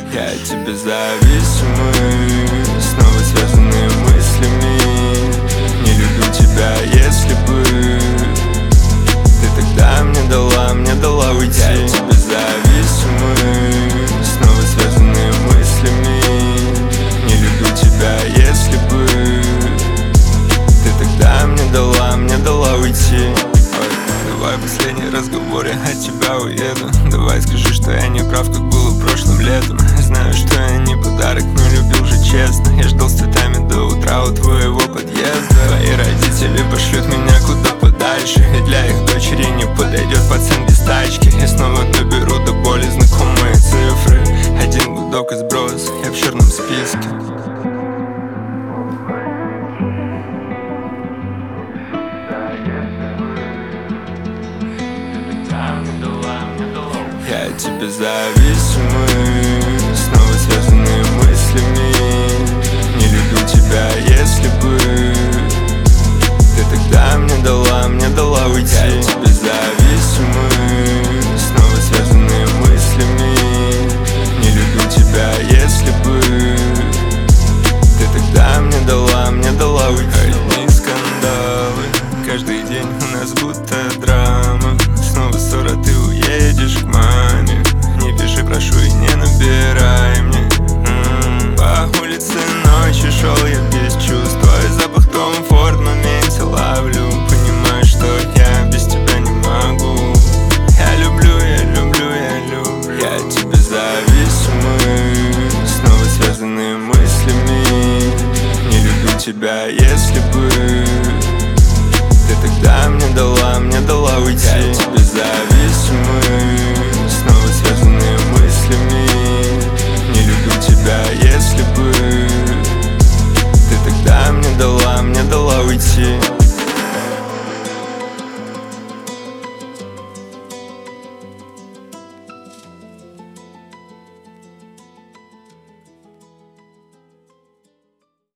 Я от тебя зависимый, снова связанные мыслями. Не люблю тебя, если бы ты тогда мне дала уйти. Я от тебя зависимый, снова связанные мыслями. Не люблю тебя, если бы ты тогда мне дала уйти. Давай последний разговор, я от тебя уеду. Давай скажи, что я не прав, как было прошлым летом. Знаю, что я не подарок, но любил же честно. Я ждал с цветами до утра у твоего подъезда. Твои родители пошлют меня куда подальше, и для их дочери не подойдет пацан без тачки. Я снова доберу до боли знакомые цифры. Один гудок и сброс, я в черном списке. Я от тебя зависимый, снова связанные мыслями. Не люблю тебя, если бы ты тогда мне дала уйти. Я от тебя зависимый, снова связанные мыслями. Не люблю тебя, если бы ты тогда мне дала уйти. Одни скандалы, каждый день у нас будто драма. Снова ссора, ты уедешь к маме. Не пиши, прошу, и не набирай мне. По улице ночью шел я без чувств. Твой запах Том Форд в моменте ловлю. Понимаю, что я без тебя не могу. Я люблю. Я от тебя зависимый, снова связанные мыслями. Не люблю тебя, если бы ты тогда мне дала уйти. Я от тебя зависимый, снова связанные мыслями. Не люблю тебя, если бы ты тогда мне дала уйти.